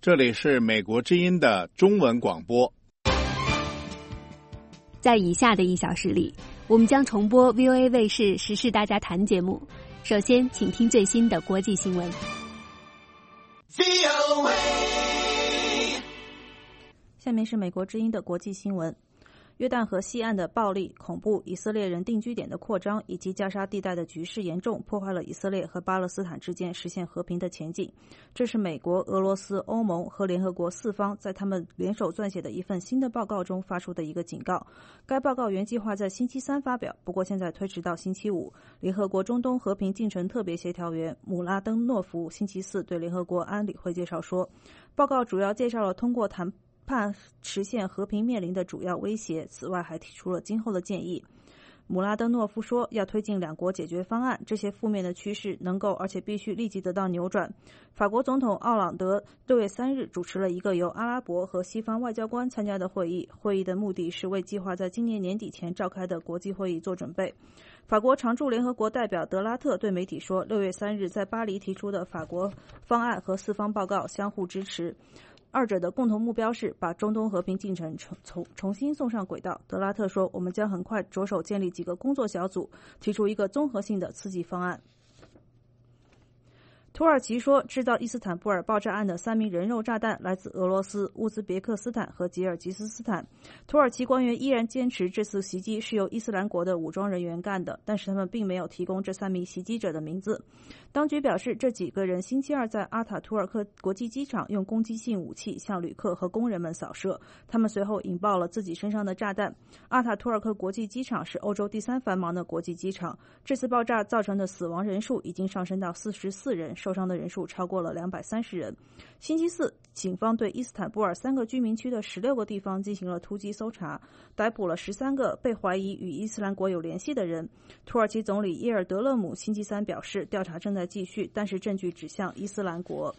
这里是美国之音的中文广播。 在以下的1小时里，我们将重播 VOA 卫视时事大家谈节目。首先请听最新的国际新闻。 下面是美国之音的国际新闻。约旦河西岸的暴力、恐怖、以色列人定居点的扩张以及加沙地带的局势严重破坏了以色列和巴勒斯坦之间实现和平的前景。这是美国、俄罗斯、欧盟和联合国4方在他们联手撰写的一份新的报告中发出的一个警告。该报告原计划在星期3发表，不过现在推迟到星期5。联合国中东和平进程特别协调员姆拉登诺夫星期4对联合国安理会介绍说，报告主要介绍了通过谈判实现和平面临的主要威胁，此外还提出了今后的建议。姆拉登诺夫说，要推进2国解决方案，这些负面的趋势能够而且必须立即得到扭转。法国总统奥朗德6月3日主持了一个由阿拉伯和西方外交官参加的会议，会议的目的是为计划在今年年底前召开的国际会议做准备。法国常驻联合国代表德拉特对媒体说，6月3日在巴黎提出的法国方案和4方报告相互支持，二者的共同目标是把中东和平进程重新送上轨道。德拉特说，我们将很快着手建立几个工作小组，提出一个综合性的刺激方案。土耳其说，制造伊斯坦布尔爆炸案的3名人肉炸弹来自俄罗斯、乌兹别克斯坦和吉尔吉斯斯坦。土耳其官员依然坚持这次袭击是由伊斯兰国的武装人员干的，但是他们并没有提供这3名袭击者的名字。当局表示，这几个人星期二在阿塔图尔克国际机场用攻击性武器向旅客和工人们扫射，他们随后引爆了自己身上的炸弹。阿塔图尔克国际机场是欧洲第3繁忙的国际机场，这次爆炸造成的死亡人数已经上升到44人，受伤的人数超过了230人。星期4，警方对伊斯坦布尔3个居民区的16个地方进行了突击搜查，逮捕了13个被怀疑与伊斯兰国有联系的人。土耳其总理耶尔德勒姆星期3表示，调查正在继续，但是证据指向伊斯兰国。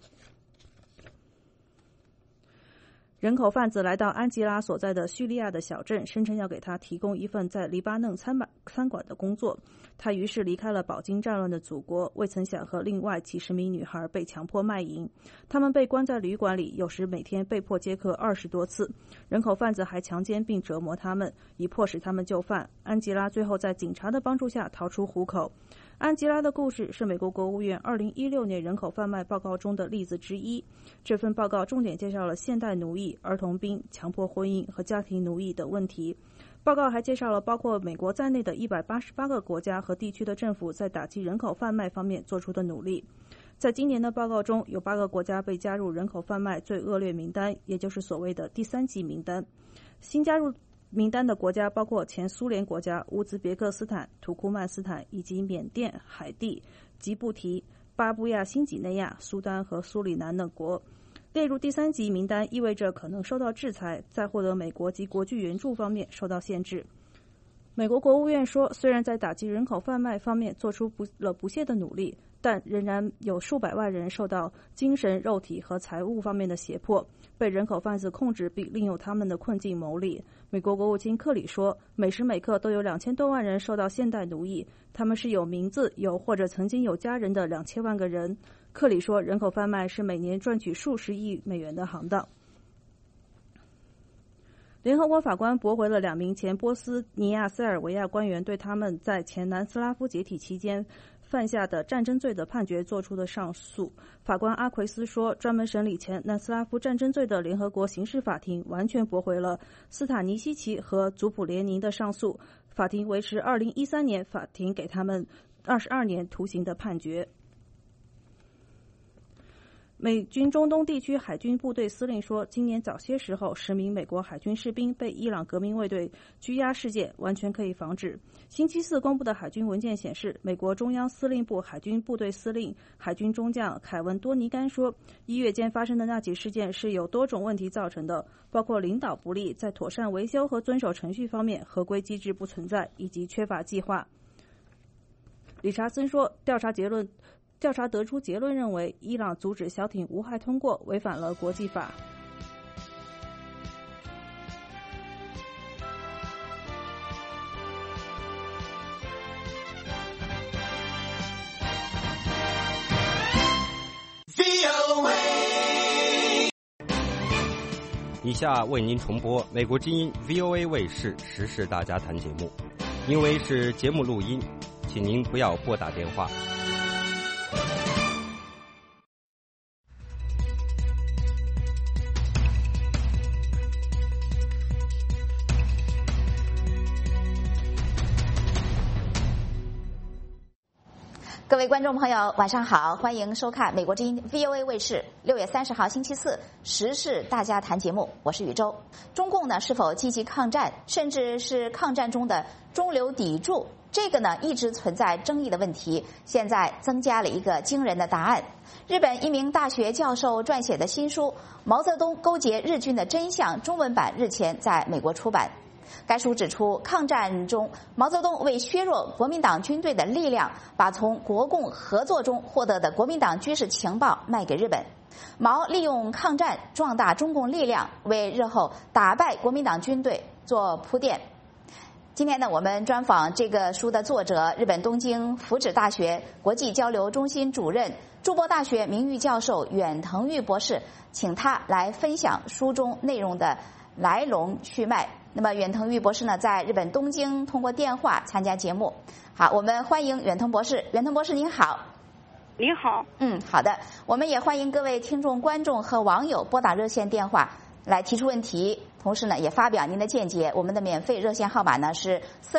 人口贩子来到安吉拉所在的叙利亚的小镇，声称要给他提供一份在黎巴嫩餐馆的工作。他于是离开了饱经战乱的祖国，未曾想和另外几十名女孩被强迫卖淫。他们被关在旅馆里，有时每天被迫接客20多次。人口贩子还强奸并折磨他们，以迫使他们就范。安吉拉最后在警察的帮助下逃出虎口。安吉拉的故事是美国国务院2016年人口贩卖报告中的例子之一。这份报告重点介绍了现代奴役、儿童兵、强迫婚姻和家庭奴役等问题。报告还介绍了包括美国在内的188个国家和地区的政府在打击人口贩卖方面做出的努力。在今年的报告中，有8个国家被加入人口贩卖最恶劣名单，也就是所谓的第3级名单。新加入名单的国家包括前苏联国家乌兹别克斯坦、土库曼斯坦以及缅甸、海地、吉布提、巴布亚新几内亚、苏丹和苏里南等国。列入第3级名单意味着可能受到制裁，在获得美国及国际援助方面受到限制。美国国务院说，虽然在打击人口贩卖方面做出不懈的努力，但仍然有数百万人受到精神、肉体和财务方面的胁迫，被人口贩子控制并利用他们的困境牟利。美国国务卿克里说，每时每刻都有2000多万人受到现代奴役，他们是有名字、有或者曾经有家人的2000万个人。克里说，人口贩卖是每年赚取数十亿美元的行当。联合国法官驳回了2名前波斯尼亚塞尔维亚官员对他们在前南斯拉夫解体期间犯下的战争罪的判决做出的上诉。法官阿奎斯说，专门审理前南斯拉夫战争罪的联合国刑事法庭完全驳回了斯塔尼西奇和祖普列宁的上诉，法庭维持2013年法庭给他们22年徒刑的判决。美军中东地区海军部队司令说，今年早些时候10名美国海军士兵被伊朗革命卫队拘押事件完全可以防止。星期4公布的海军文件显示，美国中央司令部海军部队司令海军中将凯文多尼甘说，1月间发生的那起事件是有多种问题造成的，包括领导不力，在妥善维修和遵守程序方面合规机制不存在，以及缺乏计划。理查森说，调查得出结论认为，伊朗阻止小艇无害通过违反了国际法。 以下为您重播美国之音 VOA 卫视时事大家谈节目，因为是节目录音，请您不要拨打电话。 各位观众朋友，晚上好，欢迎收看美国之音 VOA 卫视6月30号星期四时事大家谈节目，我是宇宙。中共呢是否积极抗战，甚至是抗战中的中流砥柱，这个呢一直存在争议的问题，现在增加了一个惊人的答案。日本一名大学教授撰写的新书《毛泽东勾结日军的真相》中文版日前在美国出版。该书指出，抗战中毛泽东为削弱国民党军队的力量，把从国共合作中获得的国民党军事情报卖给日本。毛利用抗战壮大中共力量，为日后打败国民党军队做铺垫。今天呢，我们专访这个书的作者，日本东京福祉大学国际交流中心主任、筑波大学名誉教授远藤裕博士，请他来分享书中内容的来龙去脉。那么远藤裕博士呢，在日本东京通过电话参加节目。好，我们欢迎远藤博士。远藤博士您好。 你好。 好的。我们也欢迎各位听众、观众和网友拨打热线电话来提出问题，同时呢也发表您的见解。我们的免费热线号码呢是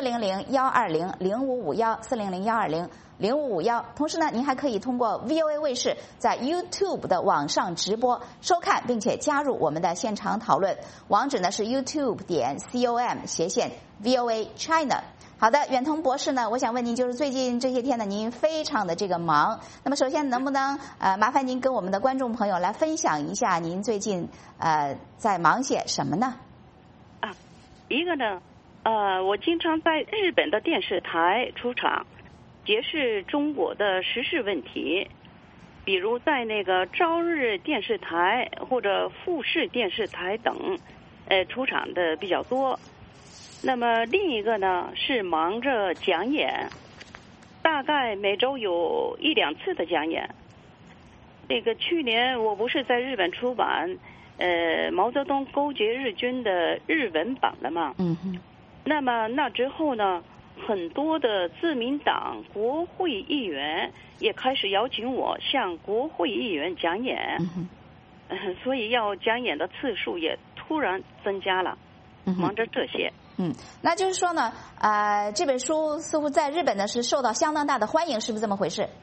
400-120-0551，400-120-0551。同时呢，您还可以通过 VOA 卫视在 YouTube 的网上直播收看，并且加入我们的现场讨论。网址呢是 youtube.com/VOA China。好的，远藤博士呢，我想问您，就是最近这些天呢，您非常的忙。那么首先能不能麻烦您跟我们的观众朋友来分享一下您最近在忙些什么呢？ 一个呢，我经常在日本的电视台出场，解释中国的时事问题，比如在那个朝日电视台或者富士电视台等，出场的比较多。那么另一个呢是忙着讲演，大概每周有1-2次的讲演。那个去年我不是在日本出版毛泽东勾结日军的日文版了吗？那么那之后呢，很多的自民党国会议员也开始邀请我向国会议员讲演，所以要讲演的次数也突然增加了，忙着这些。 那就是说呢，这本书似乎在日本呢是受到相当大的欢迎，是不是这么回事？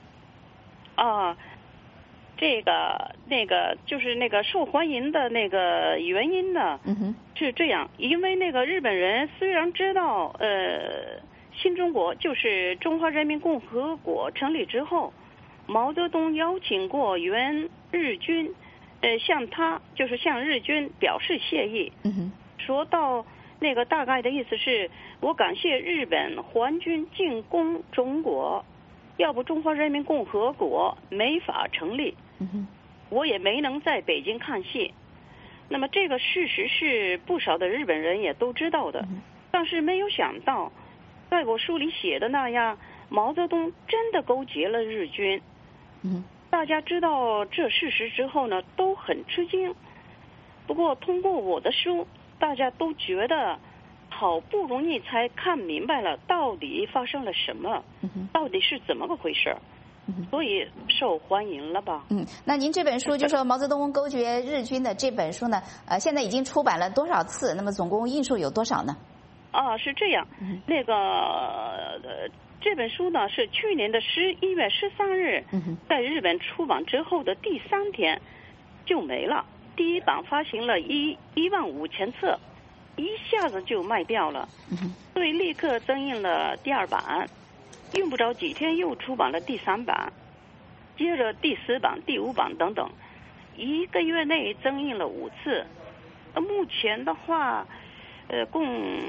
那个就是那个受欢迎的那个原因呢，是这样，因为那个日本人虽然知道新中国就是中华人民共和国成立之后，毛泽东邀请过原日军，向日军表示谢意，说到那个大概的意思是，我感谢日本皇军进攻中国，要不中华人民共和国没法成立，我也没能在北京看戏。那么这个事实是不少的日本人也都知道的，但是没有想到，在我书里写的那样，毛泽东真的勾结了日军。大家知道这事实之后呢，都很吃惊。不过通过我的书，大家都觉得好不容易才看明白了到底发生了什么，到底是怎么个回事，所以受欢迎了吧。那您这本书就说毛泽东勾结日军的这本书呢，现在已经出版了多少次？那么总共印数有多少呢？ 是这样，那个这本书呢是去年的11月13日在日本出版之后的第3天就没了。第一版发行了15000册，一下子就卖掉了，所以立刻增印了第2版，用不着几天又出版了第3版，接着第4版、第5版等等，1个月内增印了5次。目前的话，共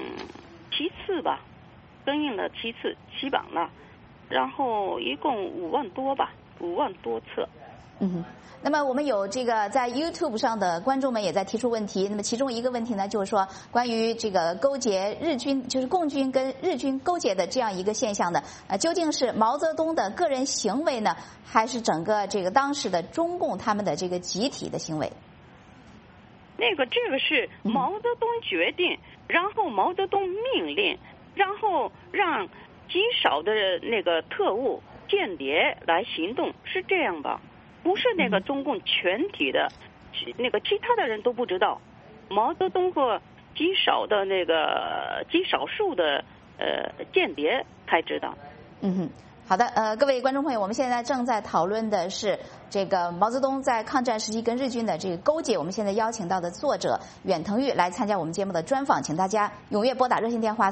7次吧，增印了7次，7版了，然后一共5万多吧，5万多册。 那么我们有这个在 YouTube 上的观众们也在提出问题，那么其中一个问题呢，就是说关于这个勾结日军，就是共军跟日军勾结的这样一个现象呢，究竟是毛泽东的个人行为呢，还是整个这个当时的中共他们的这个集体的行为？ 这个是毛泽东决定，然后毛泽东命令，然后让极少的那个特务间谍来行动，是这样吧？不是那个中共全体的，那个其他的人都不知道，毛泽东和极少数的间谍才知道。 好的，各位观众朋友，我们现在正在讨论的是这个毛泽东在抗战时期跟日军的这个勾结。我们现在邀请到的作者远藤玉来参加我们节目的专访，请大家踊跃拨打热线电话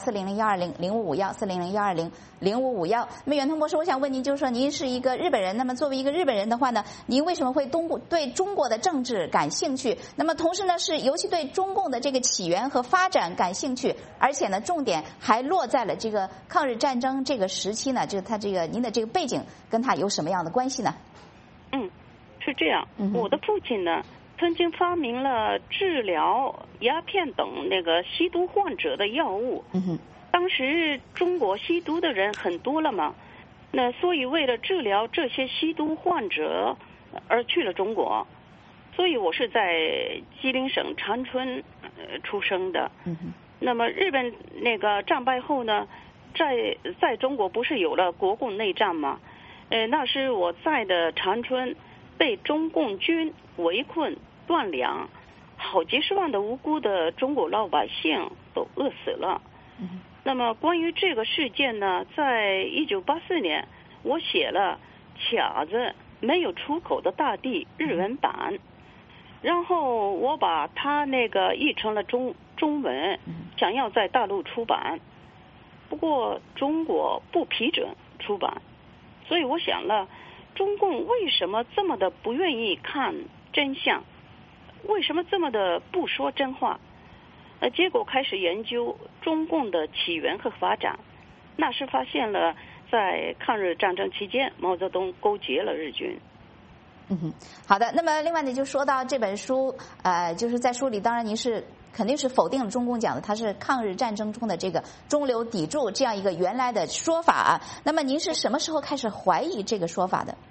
400-120-0551，400-120-0551。那么远藤博士，我想问您，就是说您是一个日本人，那么作为一个日本人的话呢，您为什么会对中国的政治感兴趣？那么同时呢，是尤其对中共的这个起源和发展感兴趣，而且呢，重点还落在了这个抗日战争这个时期呢，就是他这个您的这个背景跟他有什么样的关系呢？ 是这样，我的父亲呢，曾经发明了治疗鸦片等那个吸毒患者的药物。当时中国吸毒的人很多了嘛，那所以为了治疗这些吸毒患者而去了中国。所以我是在吉林省长春出生的。那么日本那个战败后呢，在中国不是有了国共内战吗？那时我在的长春被中共军围困断粮，好几十万的无辜的中国老百姓都饿死了。那么关于这个事件呢，在1984年我写了《卡子没有出口的大地》日文版，然后我把它那个译成了中文，想要在大陆出版，不过中国不批准出版。所以我想了，中共为什么这么的不愿意看真相？为什么这么的不说真话？结果开始研究中共的起源和发展。那时发现了，在抗日战争期间，毛泽东勾结了日军。 好的。那么另外呢，就说到这本书，就是在书里，当然您肯定是否定了中共讲的它是抗日战争中的这个中流砥柱这样一个原来的说法啊。那么您是什么时候开始怀疑这个说法的？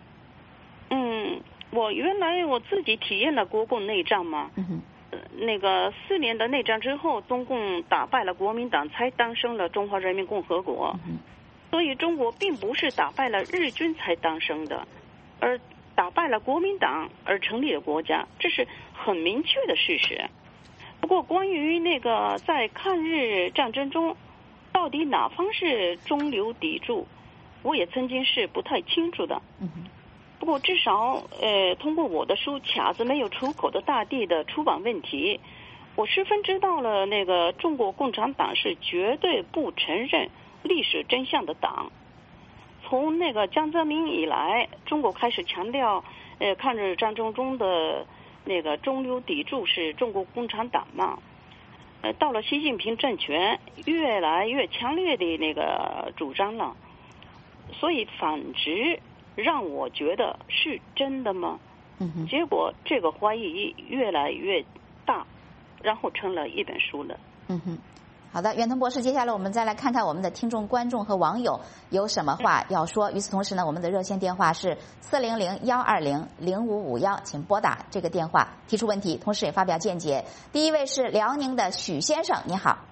原来我自己体验了国共内战嘛。那个4年的内战之后，中共打败了国民党，才诞生了中华人民共和国。所以中国并不是打败了日军才诞生的，而打败了国民党而成立了国家，这是很明确的事实。不过关于那个在抗日战争中到底哪方是中流砥柱，我也曾经是不太清楚的。不过至少通过我的书《卡子没有出口的大地》的出版问题，我十分知道了那个中国共产党是绝对不承认历史真相的党。从那个江泽民以来，中国开始强调抗日战争中的那个中流砥柱是中国共产党嘛。到了习近平政权，越来越强烈的那个主张了。所以反直让我觉得是真的吗？结果这个怀疑越来越大，然后成了一本书了。 好的，远藤博士，接下来我们再来看看我们的听众、观众和网友有什么话要说。与此同时呢，我们的热线电话是400-120-0551，请拨打这个电话提出问题，同时也发表见解。第一位是辽宁的许先生，你好。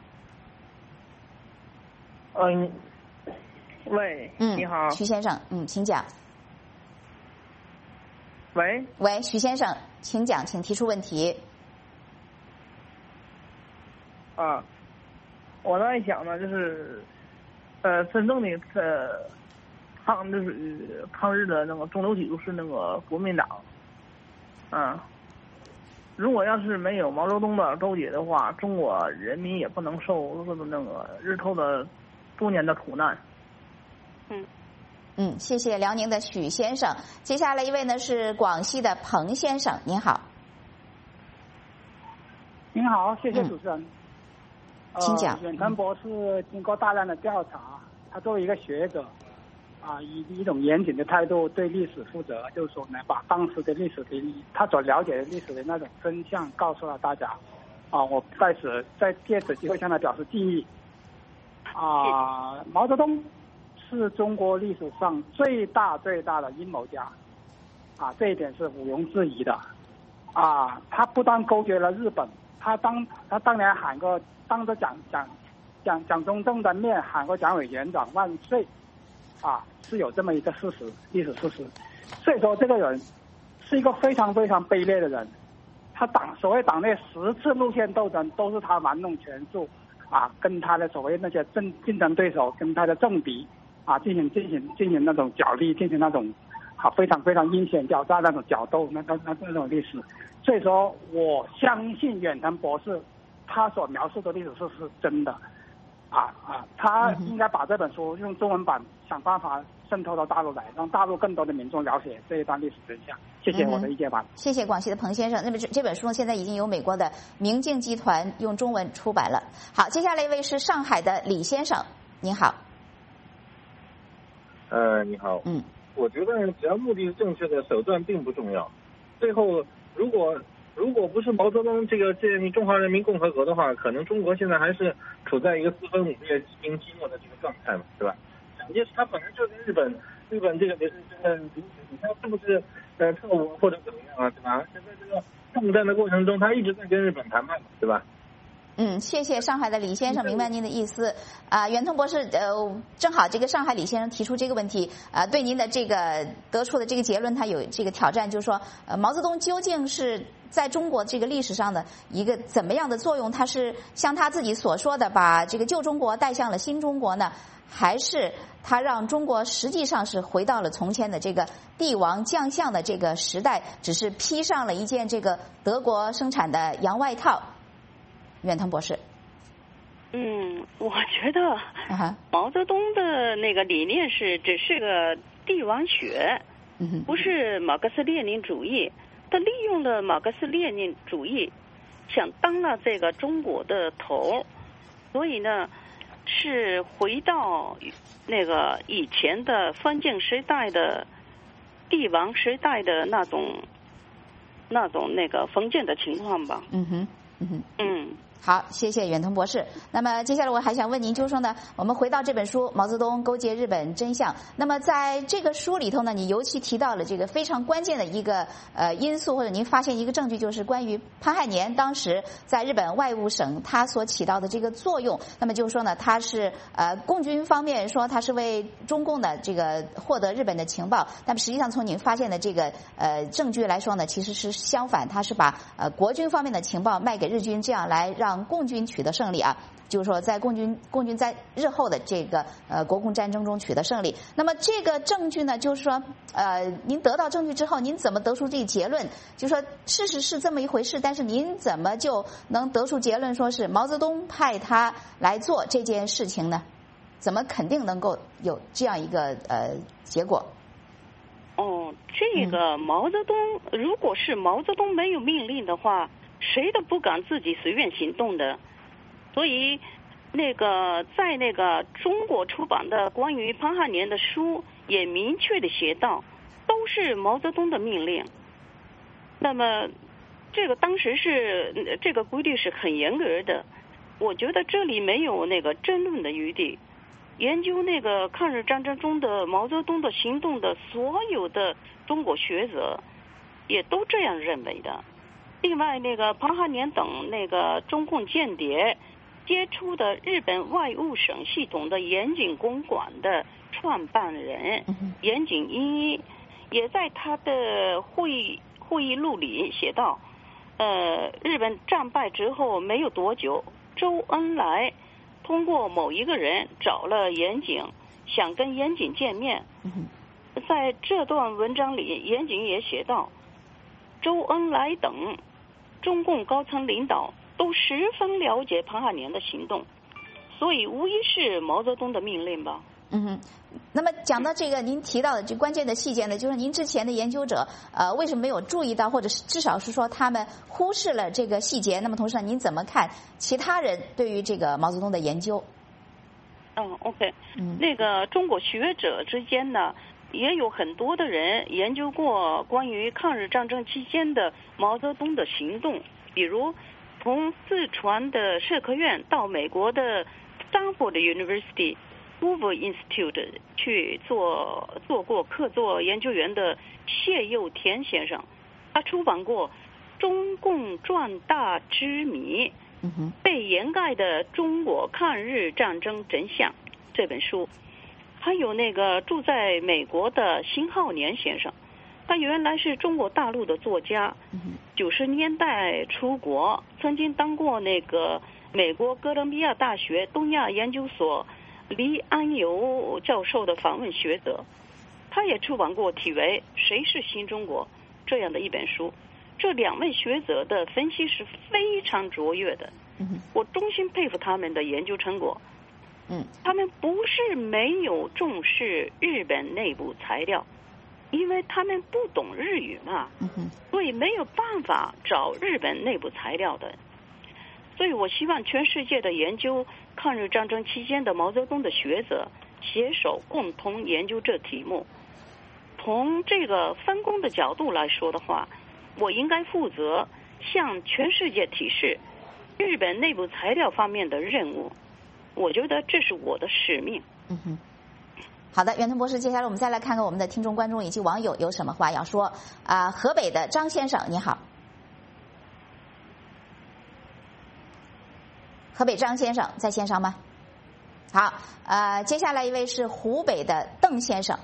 喂，你好， 许先生，请讲。喂，许先生，请讲，请提出问题。 我在想呢，就是真正的抗日的那个中流砥柱是那个国民党。如果要是没有毛泽东的勾结的话，中国人民也不能受那个日后的多年的苦难。 谢谢辽宁的许先生。接下来一位呢是广西的彭先生，您好。 您好，谢谢主持人。 请讲。 远藤博士经过大量的调查，他作为一个学者，以一种严谨的态度对历史负责，就是说呢，把当时的历史的他所了解的历史的那种真相告诉了大家。我在借此机会向他表示敬意。毛泽东是中国历史上最大的阴谋家，这一点是毋庸置疑的。 他不但勾结了日本，他当年喊过当着蒋中正的面喊过蒋委员长万岁，是有这么一个历史事实。所以说这个人是一个非常非常卑劣的人，他所谓党内10次路线斗争都是他玩弄权术，跟他的所谓那些竞争对手跟他的政敌进行那种角力，进行那种非常非常阴险狡诈那种角斗，那种历史。所以说我相信远藤博士他所描述的历史是真的，他应该把这本书用中文版想办法渗透到大陆来，让大陆更多的民众了解这一段历史真相。谢谢我的意见吧。 谢谢广西的彭先生。那么这本书现在已经由美国的明镜集团用中文出版了。好，接下来一位是上海的李先生，您好。 你好。我觉得只要目的是正确的，手段并不重要。最后，如果不是毛泽东这个建立中华人民共和国的话，可能中国现在还是处在一个4分5裂、积贫积弱的这个状态嘛，对吧？蒋介石他本来就跟日本这个他是不是特务或者怎么样对吧？而且在这个抗战的过程中，他一直在跟日本谈判，对吧？ 谢谢上海的李先生，明白您的意思。远藤博士，正好这个上海李先生提出这个问题，对您的这个得出的这个结论，他有这个挑战，就是说，毛泽东究竟是在中国这个历史上的一个怎么样的作用？他是像他自己所说的，把这个旧中国带向了新中国呢，还是他让中国实际上是回到了从前的这个帝王将相的这个时代，只是披上了一件这个德国生产的洋外套？远藤博士， 我觉得毛泽东的那个理念只是个帝王学，不是马克思列宁主义。他利用了马克思列宁主义，想当了这个中国的头，所以呢，是回到那个以前的封建时代的帝王时代的那种那个封建的情况吧。 好，谢谢远藤博士。那么接下来我还想问您，就是说呢，我们回到这本书《毛泽东勾结日本真相》。那么在这个书里头呢，你尤其提到了这个非常关键的一个因素，或者您发现一个证据，就是关于潘汉年当时在日本外务省他所起到的这个作用。那么就是说呢，他是共军方面说他是为中共的这个获得日本的情报，但实际上从您发现的这个证据来说呢，其实是相反，他是把国军方面的情报卖给日军，这样来让共军取得胜利就是说在共军在日后的这个国共战争中取得胜利。那么这个证据呢，就是说您得到证据之后，您怎么得出这个结论？就是说事实是这么一回事，但是您怎么就能得出结论说是毛泽东派他来做这件事情呢？怎么肯定能够有这样一个结果？ 这个毛泽东，如果是毛泽东没有命令的话，谁都不敢自己随便行动的。所以在那个中国出版的关于潘汉年的书也明确的写到，都是毛泽东的命令。那么这个当时是这个规律是很严格的，我觉得这里没有那个争论的余地。研究那个抗日战争中的毛泽东的行动的所有的中国学者也都这样认为的。另外潘汉年等中共间谍接触的日本外务省系统的严井公馆的创办人严井英一也在他的会议录里写道，日本战败之后没有多久，周恩来通过某一个人找了严井，想跟严井见面。在这段文章里，严井也写道，周恩来等中共高层领导都十分了解潘汉年的行动，所以无疑是毛泽东的命令吧。 那么讲到这个您提到的这关键的细节呢，就是您之前的研究者为什么没有注意到，或者是至少是说他们忽视了这个细节？那么同时呢，您怎么看其他人对于这个毛泽东的研究 ？OK， 中国学者之间呢，也有很多的人研究过关于抗日战争期间的毛泽东的行动，比如从四川的社科院到美国的 Stanford University Hoover Institute 去做过客座研究员的谢佑田先生，他出版过中共壮大之谜，被掩盖的中国抗日战争真相这本书，还有那个住在美国的辛浩年先生，他原来是中国大陆的作家，90年代出国，曾经当过那个美国哥伦比亚大学东亚研究所黎安游教授的访问学者，他也出版过题为《谁是新中国》这样的一本书。这2位学者的分析是非常卓越的，我衷心佩服他们的研究成果。他们不是没有重视日本内部材料，因为他们不懂日语嘛，所以没有办法找日本内部材料的。所以我希望全世界的研究抗日战争期间的毛泽东的学者携手共同研究这题目。从这个分工的角度来说的话，我应该负责向全世界提示日本内部材料方面的任务，我觉得这是我的使命。 好的，袁腾博士，接下来我们再来看看我们的听众观众以及网友有什么话要说。河北的张先生你好。河北张先生在线上吗？好，接下来一位是湖北的邓先生。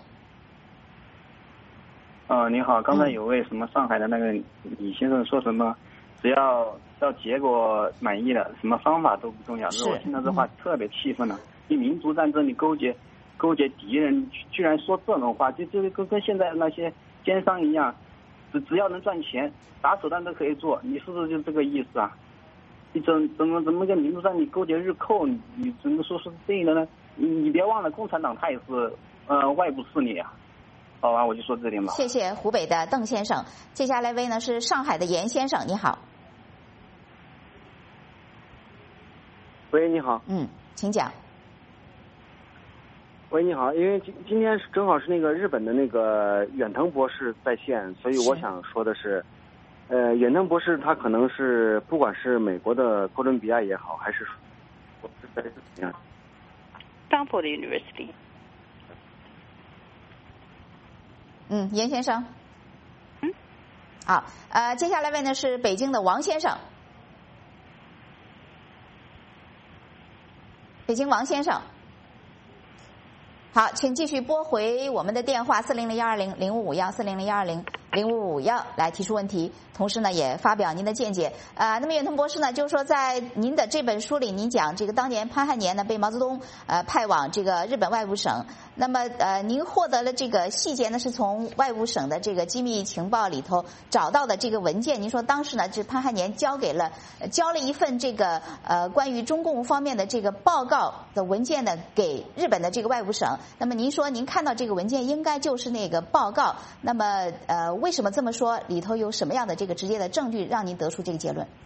你好，刚才有位什么上海的那个李先生说什么，只要结果满意了，什么方法都不重要。我听到这话特别气愤了。你民族战争，你勾结敌人，居然说这种话，就跟现在那些奸商一样，只要能赚钱，打手段都可以做。你是不是就这个意思啊？你怎么跟民族战你勾结日寇，你怎么说是对的呢？你别忘了，共产党他也是外部势力啊。好吧，我就说这点吧。 谢谢湖北的邓先生。接下来一位呢是上海的严先生，你好。 喂，你好。 请讲。 喂，你好，因为今天正好是那个日本的那个远藤博士在线，所以我想说的是，远藤博士他可能是不管是美国的哥伦比亚也好，还是在怎么样 Stanford University。 严先生。好，接下来位呢是北京的王先生。北京王先生。好，请继续拨回我们的电话400-120-0551，400-120-0551来提出问题，同时呢也发表您的见解。那么远藤博士呢，就是说在您的这本书里，您讲这个当年潘汉年呢被毛泽东派往这个日本外务省，那么您获得了这个细节呢是从外务省的这个机密情报里头找到的这个文件。您说当时呢，这潘汉年交了一份这个关于中共方面的这个报告的文件呢给日本的这个外务省。那么您说您看到这个文件应该就是那个报告，那么为什么这么说？里头有什么样的这个直接的证据让您得出这个结论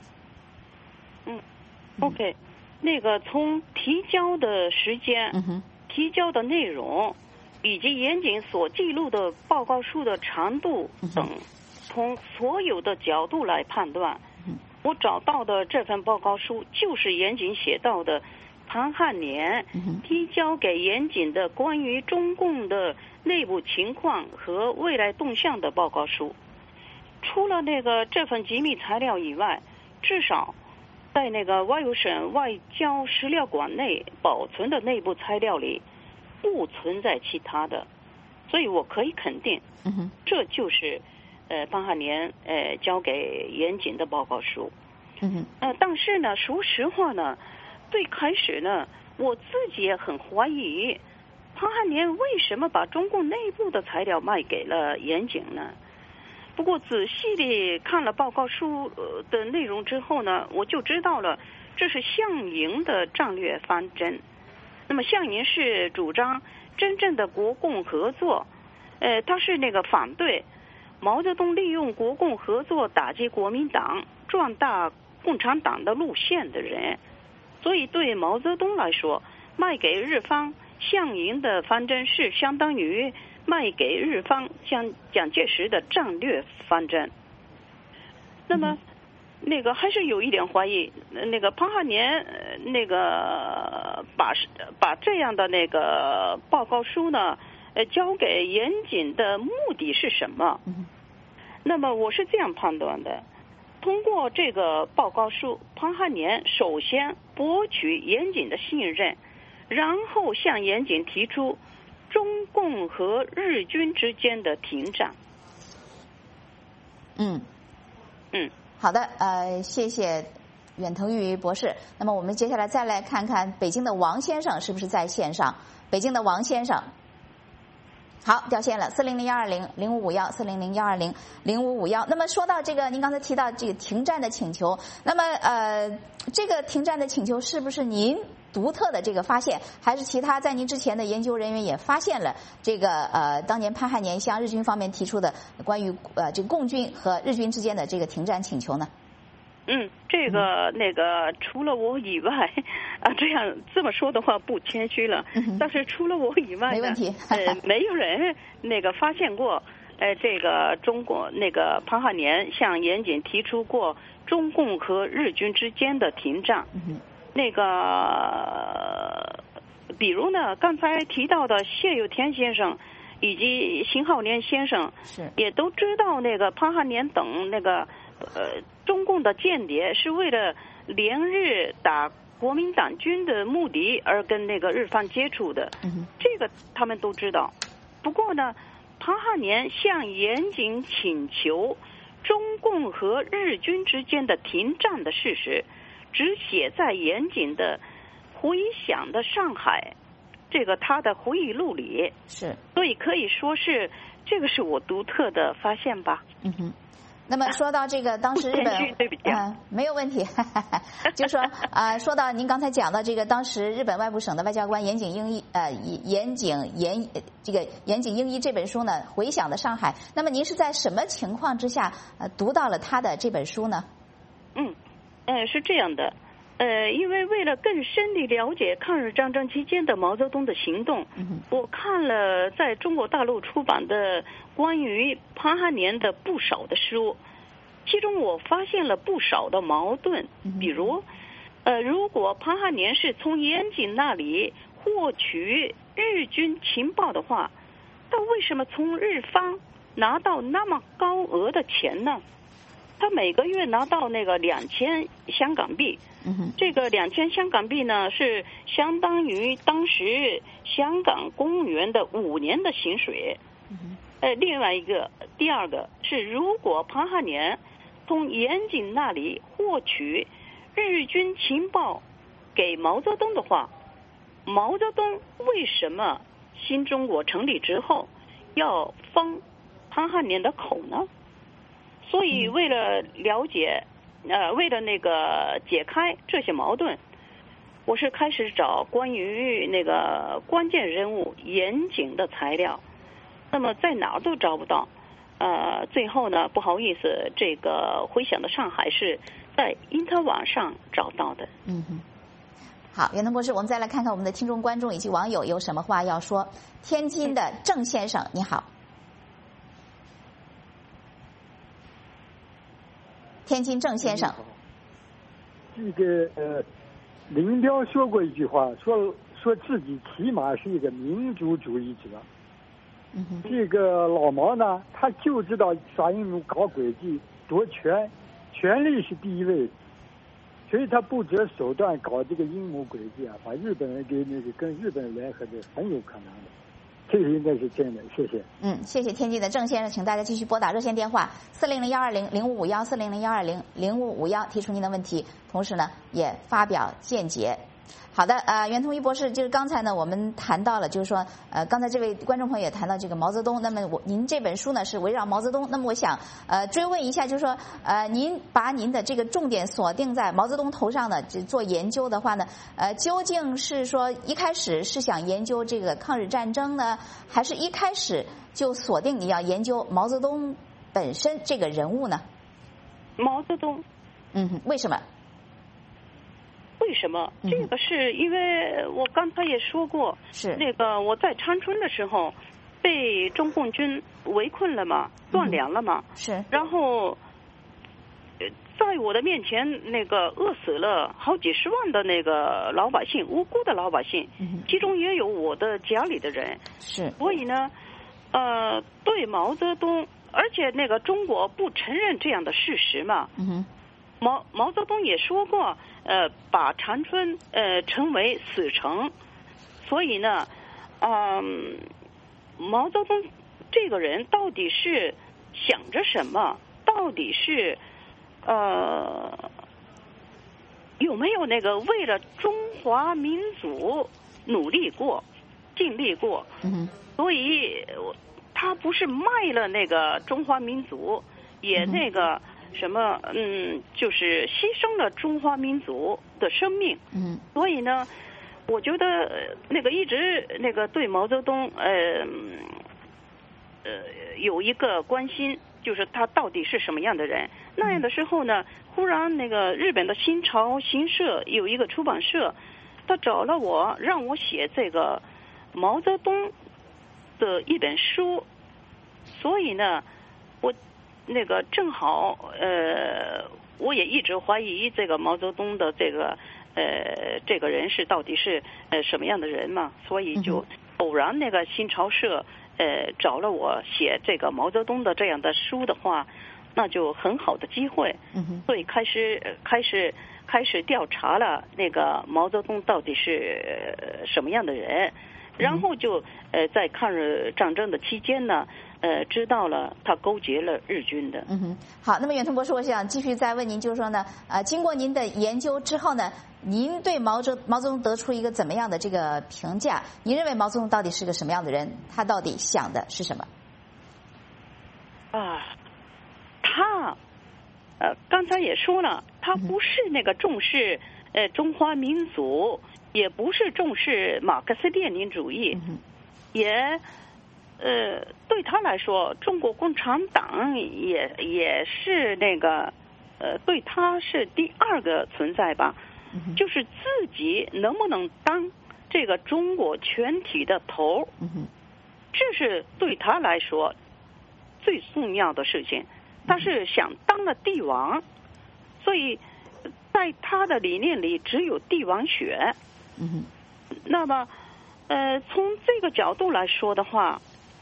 ？OK， 那个从提交的时间、提交的内容以及严谨所记录的报告书的长度等，从所有的角度来判断，我找到的这份报告书就是严谨写到的潘汉年提交给严谨的关于中共的内部情况和未来动向的报告书。除了那个这份机密材料以外，至少在那个外务省外交史料馆内保存的内部材料里不存在其他的，所以我可以肯定，这就是潘汉年交给严谨的报告书。但是呢，说实话呢，最开始呢，我自己也很怀疑潘汉年为什么把中共内部的材料卖给了严谨呢？不过仔细地看了报告书的内容之后呢，我就知道了这是项营的战略方针。那么项营是主张真正的国共合作，他是那个反对毛泽东利用国共合作打击国民党、壮大共产党的路线的人。所以对毛泽东来说，卖给日方项营的方针是相当于卖给日方蒋介石的战略方针。那么那个还是有一点怀疑，那个潘汉年那个把这样的那个报告书呢交给严谨的目的是什么？那么我是这样判断的， 通过这个报告书，潘汉年首先博取严谨的信任，然后向严谨提出中共和日军之间的停战。 好的，谢谢远藤裕博士。那么我们接下来再来看看北京的王先生是不是在线上？北京的王先生，好，掉线了，400-120-0551，400-120-0551。那么说到这个，您刚才提到这个停战的请求，那么这个停战的请求是不是您独特的这个发现，还是其他在您之前的研究人员也发现了这个当年潘汉年向日军方面提出的关于这个共军和日军之间的这个停战请求呢？ 这个除了我以外这么说的话不谦虚了，但是除了我以外呢， 没问题， 没有人发现过这个中国潘汉年向严谨提出过中共和日军之间的停战。比如呢，刚才提到的谢有田先生以及邢浩年先生也都知道潘汉年等中共的间谍是为了连日打国民党军的目的而跟日方接触的，这个他们都知道。不过呢，潘汉年向严谨请求中共和日军之间的停战的事实，只写在严谨的回想的上海他的回忆录里，所以可以说是这个是我独特的发现吧。 那么说到这个，当时日本没有问题，就说说到您刚才讲到这个，当时日本外务省的外交官岩井英一岩井英一这本书呢，回想的上海。那么您是在什么情况之下读到了他的这本书呢？ 是这样的，因为为了更深地了解抗日战争期间的毛泽东的行动，我看了在中国大陆出版的关于潘汉年的不少的书，其中我发现了不少的矛盾。比如如果潘汉年是从严谨那里获取日军情报的话，他为什么从日方拿到那么高额的钱呢？他每个月拿到2000香港币，这个2000香港币呢是相当于当时香港公务员的5年的薪水。另外第二个是，如果潘汉年从严谨那里获取日军情报给毛泽东的话，毛泽东为什么新中国成立之后要封潘汉年的口呢？所以为了了解为了解开这些矛盾，我是开始找关于关键人物严谨的材料，那么在哪儿都找不到。最后呢，不好意思，这个回想的上海是在因特网上找到的。 好，袁腾博士，我们再来看看我们的听众观众以及网友有什么话要说。天津的郑先生，你好。天津郑先生， 这个林彪说过一句话，说自己起码是一个民族主义者。这个老毛呢，他就知道耍阴谋、搞诡计、夺权，权力是第一位，所以他不择手段搞这个阴谋诡计啊，把日本人给跟日本人联合的很有可能的。这个应该是真的，谢谢。 谢谢天津的郑先生，请大家继续拨打热线电话400-120-0551，400-120-0551，提出您的问题，同时呢也发表见解。好的，袁腾一博士，就是刚才呢我们谈到了，就是说刚才这位观众朋友也谈到这个毛泽东，那么您这本书呢是围绕毛泽东，那么我想追问一下，就是说您把您的这个重点锁定在毛泽东头上的做研究的话呢，究竟是说一开始是想研究这个抗日战争呢，还是一开始就锁定你要研究毛泽东本身这个人物呢？ 毛泽东。 为什么？ 为什么？这个是因为我刚才也说过， 是我在长春的时候被中共军围困了嘛，断粮了嘛， 是， 然后在我的面前饿死了好几十万的老百姓，无辜的老百姓，其中也有我的家里的人， 是， 所以呢对毛泽东而且那个中国不承认这样的事实嘛。毛泽东也说过，把长春称为死城，所以呢，毛泽东这个人到底是想着什么？到底是有没有那个为了中华民族努力过、尽力过？所以他不是卖了那个中华民族，也那个什么，就是牺牲了中华民族的生命。所以呢，我觉得那个一直那个对毛泽东有一个关心，就是他到底是什么样的人。那样的时候呢，忽然那个日本的新潮新社有一个出版社，他找了我，让我写这个毛泽东的一本书。所以呢，我那个正好我也一直怀疑这个毛泽东的这个人是到底是什么样的人嘛，所以就偶然那个新潮社找了我写这个毛泽东的这样的书的话，那就很好的机会。所以开始调查了那个毛泽东到底是什么样的人，然后就在抗日战争的期间呢，知道了他勾结了日军的。 好，那么远藤博士，我想继续再问您，就是说呢，经过您的研究之后呢，您对毛泽东得出一个怎么样的这个评价？您认为毛泽东到底是个什么样的人？他到底想的是什么？ 他刚才也说了，他不是那个重视中华民族，也不是重视马克思列宁主义，也对他来说，中国共产党也是那个对他是第二个存在吧，就是自己能不能当这个中国全体的头，这是对他来说最重要的事情。他是想当了帝王，所以在他的理念里只有帝王学。那么从这个角度来说的话，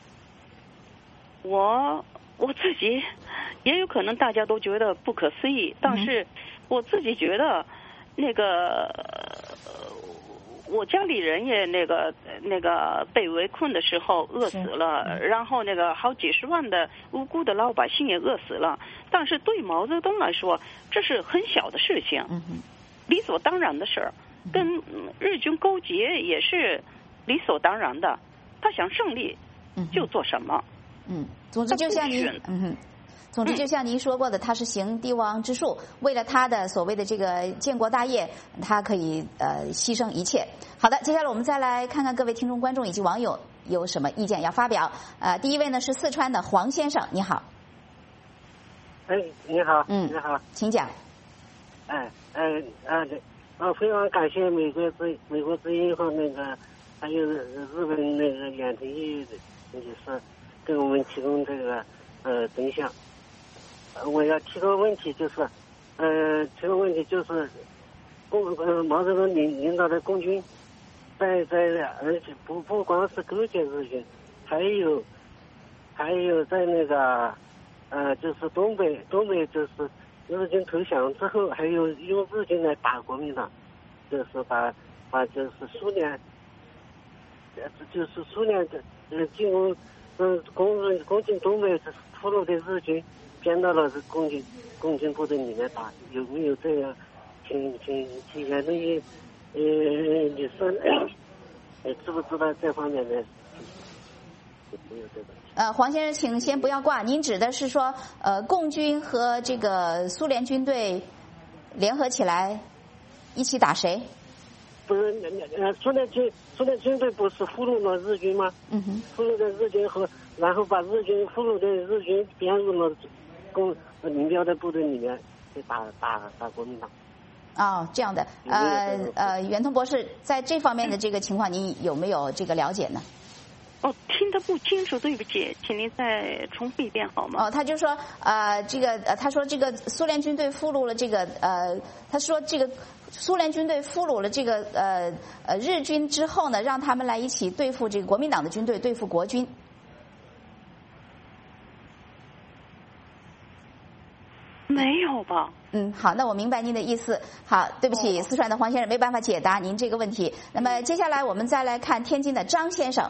我自己也有可能大家都觉得不可思议，但是我自己觉得那个我家里人也那个被围困的时候饿死了，然后那个好几十万的无辜的老百姓也饿死了，但是对毛泽东来说这是很小的事情，理所当然的事儿，跟日军勾结也是理所当然的，他想胜利就做什么。 总之就像您说过的，他是行帝王之术，为了他的所谓的这个建国大业，他可以牺牲一切。好的，接下来我们再来看看各位听众观众以及网友有什么意见要发表。第一位呢是四川的黄先生，你好。 你好。你好， 请讲。 非常感谢美国之音和那个还有日本那个远藤一就是给我们提供这个真相。我要提个问题，就是毛泽东领导的共军在而且不光是勾结日军，还有在那个就是东北就是日军投降之后，还有用日军来打国民党，就是把就是苏联进攻攻进东北俘虏的日军编到了共军部队里面打，有没有这样？请言论女生知不知道这方面的？没有这个。 黄先生，请先不要挂。您指的是说，共军和这个苏联军队联合起来一起打谁？ 不是，苏联军队不是俘虏了日军吗？俘虏的日军然后把俘虏的日军编入了林彪的部队里面去打国民党。 这样的。袁腾博士，在这方面的这个情况，您有没有这个了解呢？ 听得不清楚，对不起，请您再重复一遍好吗？ 他就说他说这个苏联军队俘虏了这个他说这个苏联军队俘虏了这个日军之后呢，让他们来一起对付这个国民党的军队，对付国军。 不好？ 好，那我明白您的意思。好，对不起，四川的黄先生没办法解答您这个问题。那么接下来我们再来看天津的张先生。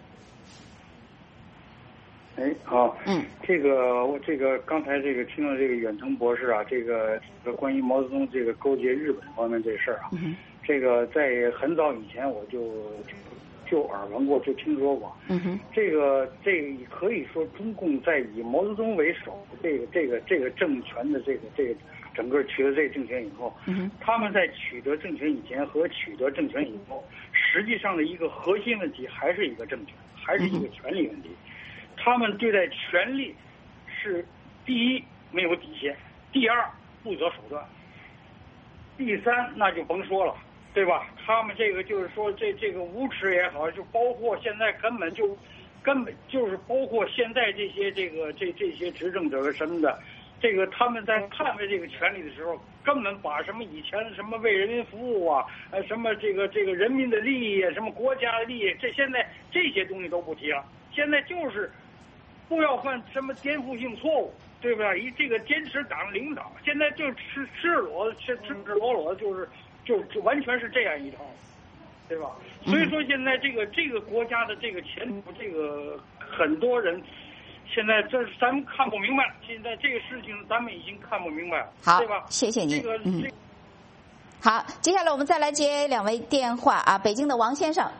好，这个刚才这个听了这个远藤博士啊，这个关于毛泽东这个勾结日本方面这事儿啊，这个在很早以前我就耳闻过，就听说过。这个可以说中共在以毛泽东为首这个政权的这个整个取得这个政权以后，他们在取得政权以前和取得政权以后，实际上的一个核心问题还是一个政权，还是一个权力问题。他们对待权力是第一没有底线，第二不择手段，第三那就甭说了，对吧？他们这个就是说这个无耻也好，就包括现在根本就是包括现在这些执政者什么的，这个他们在捍卫这个权利的时候，根本把什么以前什么为人民服务啊，什么这个人民的利益，什么国家的利益，现在这些东西都不提了。现在就是不要犯什么颠覆性错误，对不对？这个坚持党领导，现在就赤裸裸的就完全是这样一套，对吧？所以说现在这个国家的这个前途，这个很多人现在咱们看不明白，现在这个事情咱们已经看不明白了， 好， 对吧？ 谢谢您。好，接下来我们再来接2位电话啊，北京的王先生。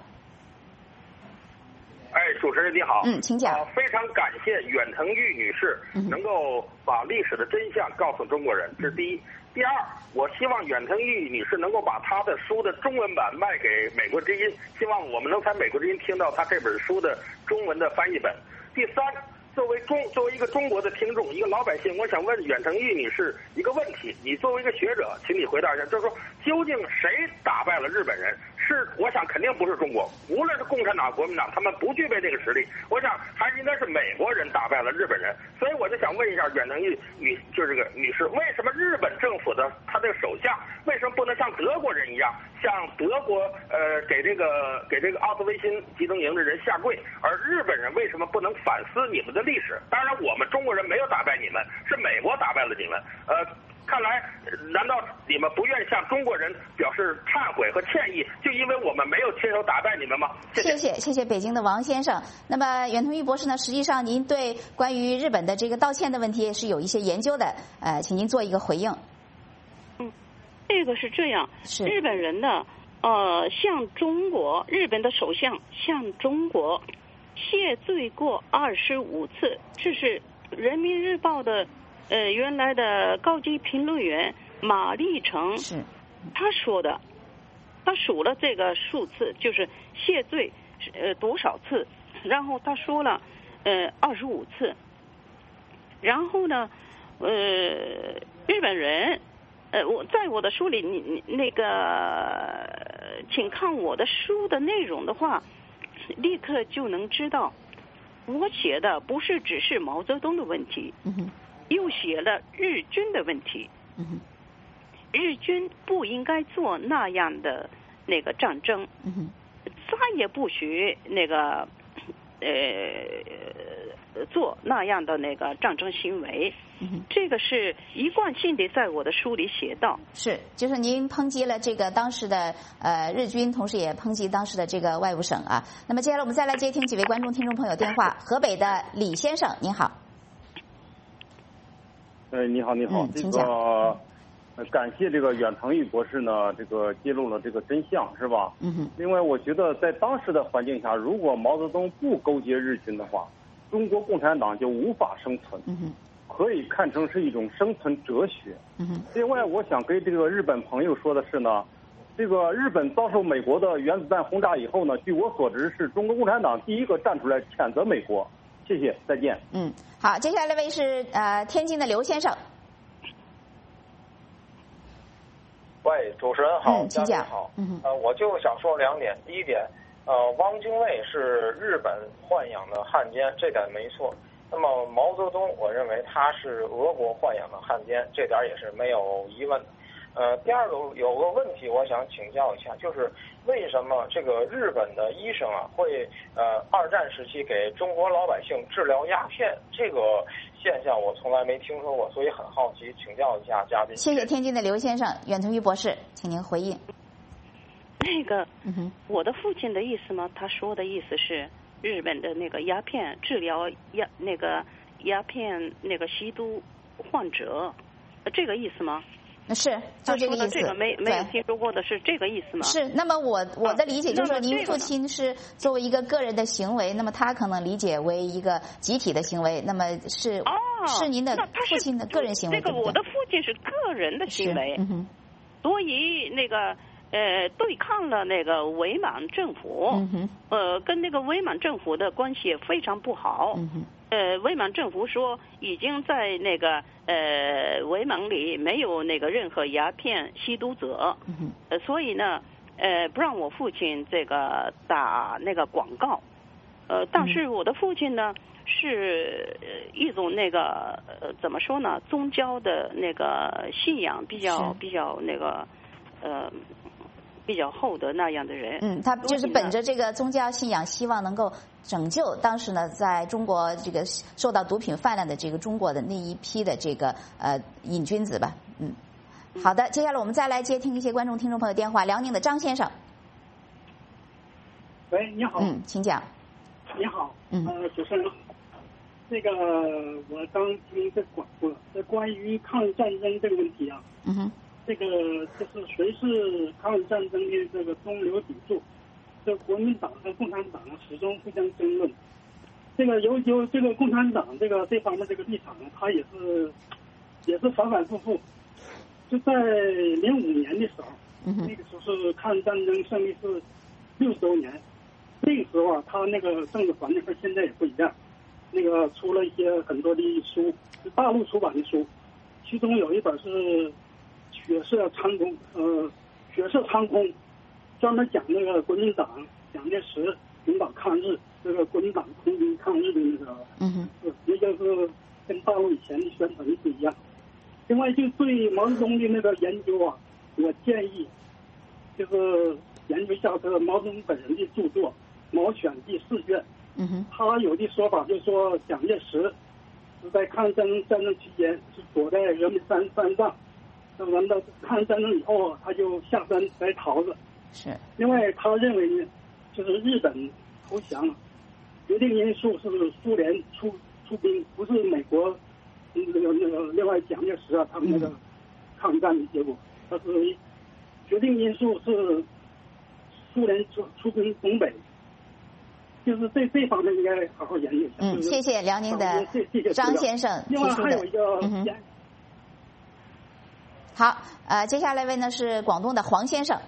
主持人你好， 请讲。 非常感谢远藤玉女士能够把历史的真相告诉中国人，这是第一。第二，我希望远藤玉女士能够把她的书的中文版卖给美国之音，希望我们能在美国之音听到她这本书的中文的翻译本。第三，作为一个中国的听众，一个老百姓，我想问远藤玉女士一个问题，你作为一个学者，请你回答一下，就是说究竟谁打败了日本人？我想肯定不是中国，无论是共产党、国民党，他们不具备这个实力。我想还是应该是美国人打败了日本人。所以我就想问一下远藤就是这个女士，为什么日本政府的他这个首相为什么不能像德国人一样，像德国给这个奥斯维辛集中营的人下跪，而日本人为什么不能反思你们的历史？当然，我们中国人没有打败你们，是美国打败了你们。看来，难道你们不愿向中国人表示忏悔和歉意，就因为我们没有亲手打败你们吗？ 谢谢北京的王先生。那么远藤玉博士呢？实际上您对关于日本的这个道歉的问题是有一些研究的，请您做一个回应。 这个是这样，日本人呢，向中国，日本的首相向中国谢罪过25次，这是人民日报的。原来的高级评论员马立成他说的，他数了这个数次，就是谢罪多少次，然后他说了25次，然后呢日本人我在我的书里你那个请看我的书的内容的话，立刻就能知道我写的不是只是毛泽东的问题，又写了日军的问题。日军不应该做那样的那个战争，再也不许那个做那样的那个战争行为。这个是一贯性的，在我的书里写到。 就是您抨击了这个当时的日军，同时也抨击当时的这个外务省啊。那么接下来我们再来接听几位观众听众朋友电话。河北的李先生，您好。 你好， 请讲。 感谢这个远藤玉博士呢，这个揭露了这个真相，是吧？另外，我觉得在当时的环境下，如果毛泽东不勾结日军的话，中国共产党就无法生存，可以看成是一种生存哲学。另外，我想跟这个日本朋友说的是呢，这个日本遭受美国的原子弹轰炸以后呢，据我所知是中国共产党第一个站出来谴责美国。谢谢，再见。 好，接下来这位是天津的刘先生。 喂，主持人好， 请讲。 好，我就想说2点。第一点，汪精卫是日本豢养的汉奸，这点没错。那么毛泽东，我认为他是俄国豢养的汉奸，这点也是没有疑问的。 第二个有个问题我想请教一下，就是为什么这个日本的医生啊会二战时期给中国老百姓治疗鸦片，这个现象我从来没听说过，所以很好奇，请教一下嘉宾。 谢谢天津的刘先生，远藤玉博士，请您回应。 那个，我的父亲的意思吗？他说的意思是日本的那个鸦片治疗鸦片那个吸毒患者，这个意思吗？ 是，就这个意思。 这个没有听说过的是这个意思吗？ 是。那么我的理解就是说，您父亲是作为一个个人的行为，那么他可能理解为一个集体的行为，那么是您的父亲的个人行为。 这个我的父亲是个人的行为，所以那个对抗了那个伪满政府，跟那个伪满政府的关系非常不好。伪满政府说已经在那个伪满里没有那个任何鸦片吸毒者，所以呢不让我父亲这个打那个广告，但是我的父亲呢是一种那个怎么说呢，宗教的那个信仰比较那个比较厚的那样的人。 他就是本着这个宗教信仰，希望能够拯救当时呢在中国这个受到毒品泛滥的这个中国的那一批的这个瘾君子吧。好的，接下来我们再来接听一些观众听众朋友电话。辽宁的张先生。 喂，你好。 请讲。 你好。主持人，那个我刚听这广播，这关于抗日战争这个问题啊。这个就是谁是抗日战争的这个中流砥柱？这国民党和共产党始终互相争论。这个由这个共产党这方面这个立场，他也是反反复复。就在05年的时候，那个时候是抗日战争胜利是60周年，那个时候啊，他那个政治环境和现在也不一样。那个出了一些很多的书，是大陆出版的书，其中有一本是血色苍空，专门讲那个国民党蒋介石领导抗日，这个国民党空军抗日的那个，也就是跟大陆以前的宣传不一样。另外，就对毛泽东的那个研究啊，我建议就是研究一下这个毛泽东本人的著作《毛选》第4卷。他有的说法就是说，蒋介石是在抗日战争期间是躲在峨眉山上。那完到抗日战争以后，他就下山摘桃子。 是。另外，他认为呢，就是日本投降，决定因素是苏联出兵，不是美国那个另外蒋介石啊他们那个抗战的结果。他是决定因素是苏联出兵东北。就是这方面应该好好研究一下。 谢谢辽宁的张先生提出的。 另外还有一个。 好，接下来一位呢是广东的黄先生。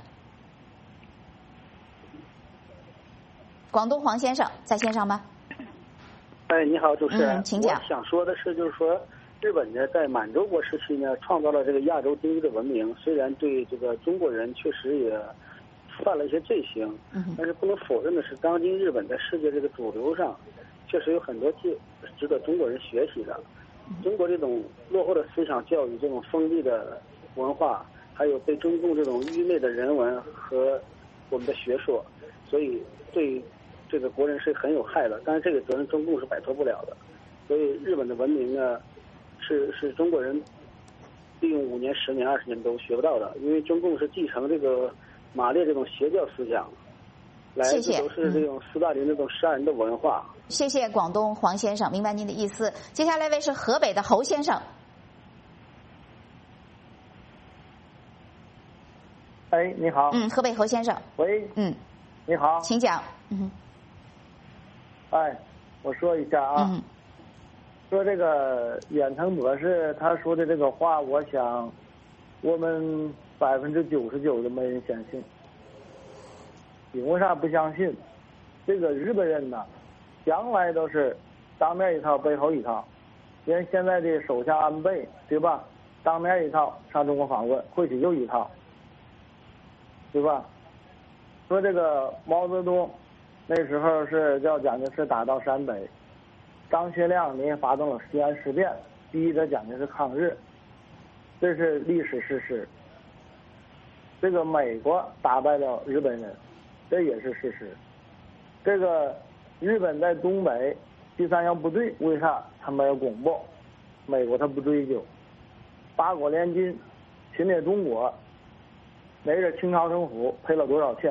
广东黄先生在线上吗？ 你好，主持人。 请讲。 我想说的是，就是说，日本呢在满洲国时期呢，创造了这个亚洲第一的文明，虽然对这个中国人确实也犯了一些罪行，但是不能否认的是，当今日本在世界这个主流上，确实有很多值得中国人学习的。中国这种落后的思想教育，这种封闭的文化，还有被中共这种愚昧的人文和我们的学说，所以对这个国人是很有害的。但是这个责任中共是摆脱不了的。所以日本的文明呢，是中国人利用5年、10年、20年都学不到的，因为中共是继承这个马列这种邪教思想，来自都是这种斯大林这种杀人的文化。 谢谢广东黄先生，明白您的意思。接下来一位是河北的侯先生。 你好。 河北侯先生。 喂。你好。 请讲。 我说一下啊。说这个远藤博士他说的这个话，我想我们99%都没人相信。因为啥不相信？这个日本人呢，向来都是当面一套背后一套。连现在的首相安倍，对吧？当面一套上中国访问，回去又一套，对吧？说这个毛泽东那时候是叫蒋介石打到陕北，张学良呢发动了西安事变，逼着蒋介石抗日，这是历史事实。 这个美国打败了日本人，这也是事实。这个日本在东北第三样部队为啥他没有公布？美国他不追究。八国联军侵略中国，那是清朝政府赔了多少钱，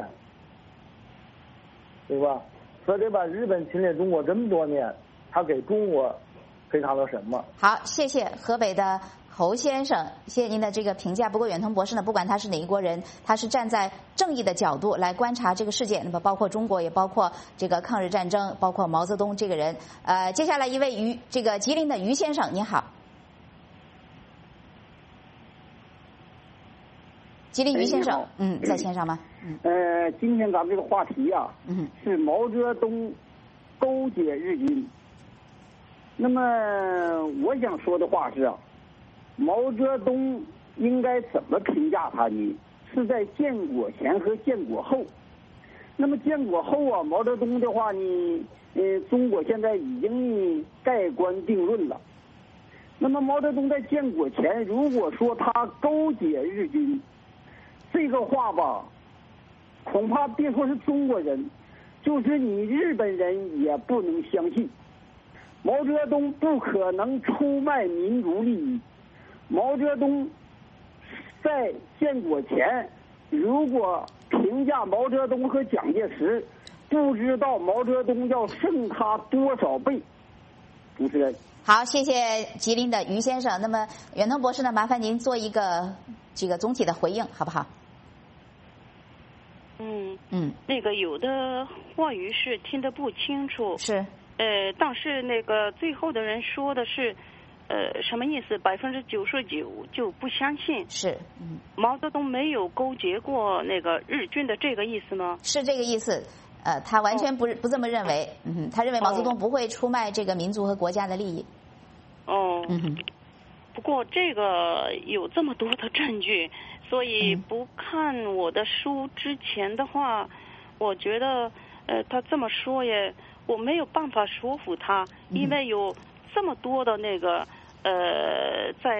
对吧？所以这把日本侵略中国这么多年，他给中国赔偿了什么？ 好，谢谢河北的侯先生，谢谢您的这个评价。不过远藤博士呢，不管他是哪一国人，他是站在正义的角度来观察这个世界，那么包括中国，也包括这个抗日战争，包括毛泽东这个人。接下来一位这个吉林的于先生，您好。吉林于先生，在线上吗？ 今天咱们这个话题啊，是毛泽东勾结日军。那么我想说的话是啊，毛泽东应该怎么评价他呢？是在建国前和建国后。那么建国后啊，毛泽东的话呢，中国现在已经盖棺定论了。那么毛泽东在建国前，如果说他勾结日军，这个话吧，恐怕别说是中国人，就是你日本人也不能相信。毛泽东不可能出卖民族利益。毛泽东在建国前，如果评价毛泽东和蒋介石，不知道毛泽东要胜他多少倍。主持人， 好，谢谢吉林的于先生。那么远藤博士呢，麻烦您做一个这个总体的回应，好不好？ 那个有的话语是听得不清楚。 是。 但是那个最后的人说的是，什么意思？99%就不相信。 是。 毛泽东没有勾结过那个日军的这个意思吗？ 是这个意思。他完全不这么认为。他认为毛泽东不会出卖这个民族和国家的利益。 不过这个有这么多的证据，所以不看我的书之前的话，我觉得他这么说我没有办法说服他，因为有这么多的那个在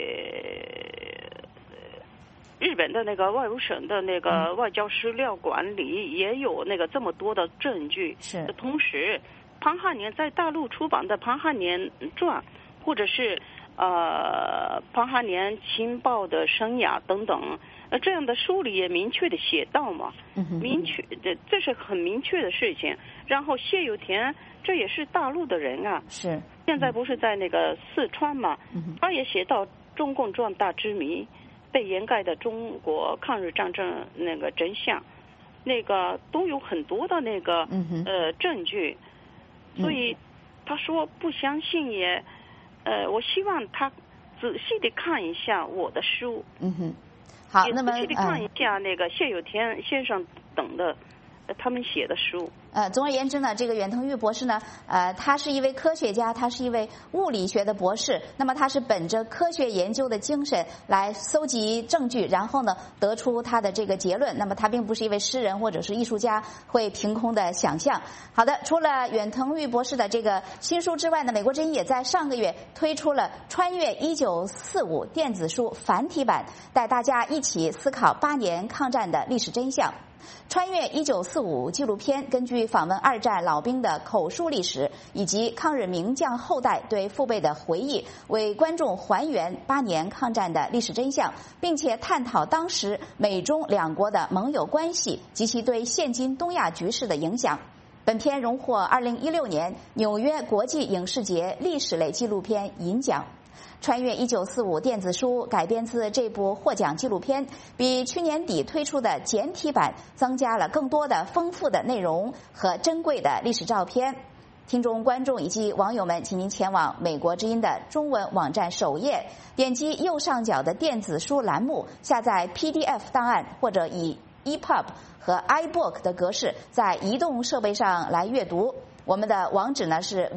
日本的那个外务省的那个外交史料馆里也有那个这么多的证据。 是。 同时，庞汉年在大陆出版的《庞汉年传》，或者是庞汉年情报的生涯等等，这样的书里也明确的写到嘛，明确的，这是很明确的事情。然后谢有田这也是大陆的人啊， 是现在不是在那个四川嘛，他也写到中共壮大之谜，被掩盖的中国抗日战争那个真相，那个都有很多的那个证据，所以他说不相信也。我希望他仔细的看一下我的书， 好，那么仔细的看一下那个谢有田先生等的他们写的书。 总而言之呢，这个远藤裕博士呢，他是一位科学家，他是一位物理学的博士。那么他是本着科学研究的精神来搜集证据，然后呢得出他的这个结论。那么他并不是一位诗人或者是艺术家会凭空的想象。好的，除了远藤裕博士的这个新书之外呢，美国之音也在上个月推出了《穿越1945》电子书繁体版，带大家一起思考8年抗战的历史真相。穿越1945纪录片根据访问2战老兵的口述历史以及抗日名将后代对父辈的回忆，为观众还原8年抗战的历史真相，并且探讨当时美中两国的盟友关系及其对现今东亚局势的影响。本片荣获2016年纽约国际影视节历史类纪录片银奖。穿越1945电子书改编自这部获奖纪录片，比去年底推出的简体版增加了更多的丰富的内容和珍贵的历史照片。听众、观众以及网友们，请您前往美国之音的中文网站首页，点击右上角的电子书栏目，下载 PDF 档案，或者以 EPUB 和 iBook 的格式在移动设备上来阅读。我们的网址呢是